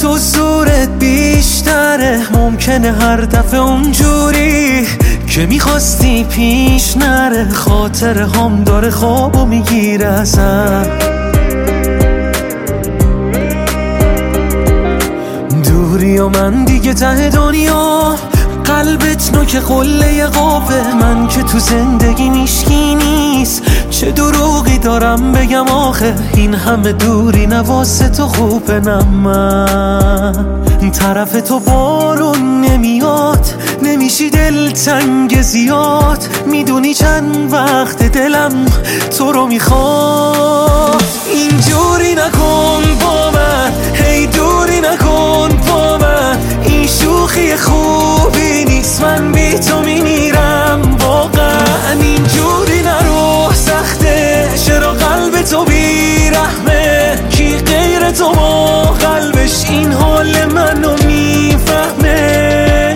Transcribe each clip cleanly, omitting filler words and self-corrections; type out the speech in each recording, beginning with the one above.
تو زورت بیشتره، ممکنه هر دفعه اونجوری که میخواستی پیش نره. خاطره هم داره خوابو میگیره ازم. دوری و من دیگه ته دنیا، قلبت نوک قله قابه. من که تو زندگی میشکی نیست، چه دروغی دارم بگم آخه. این همه دوری نواسه تو خوبه، نه من طرف تو بارون نمیاد. نمیشی دلتنگ زیاد، میدونی چند وقت دلم تو رو میخواد. اینجوری نکن با من، هی دوری نکن با من. این شوخی خوبی نیست، من بی تو میمیرم واقعا. اینجوری نرو، سخته چرا قلب تو بیرحمه. کی غیر تو با قلبش این حال منو میفهمه.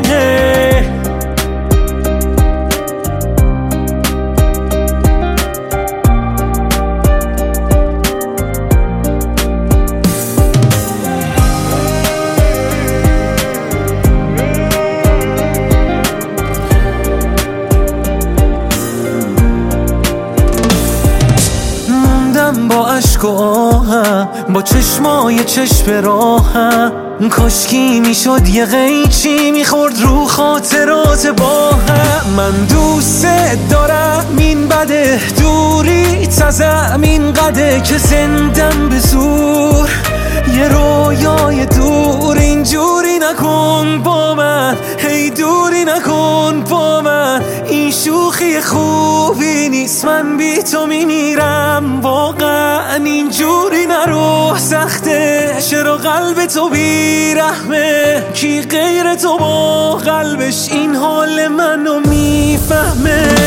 با عشق و آهم، با چشمای چشم راهم. کاشکی میشد یه قیچی میخورد رو خاطرات با هم. من دوست دارم، این بده دوری تزم این قده که زندم به زور یه رویای دور. اینجوری نکن با من، هی دوری نکن با من. این شوخی خوبی نیست، من بی تو میمیرم واقعا. اینجوری نرو، سخته چرا قلب تو بیرحمه. کی غیر تو با قلبش این حال منو میفهمه.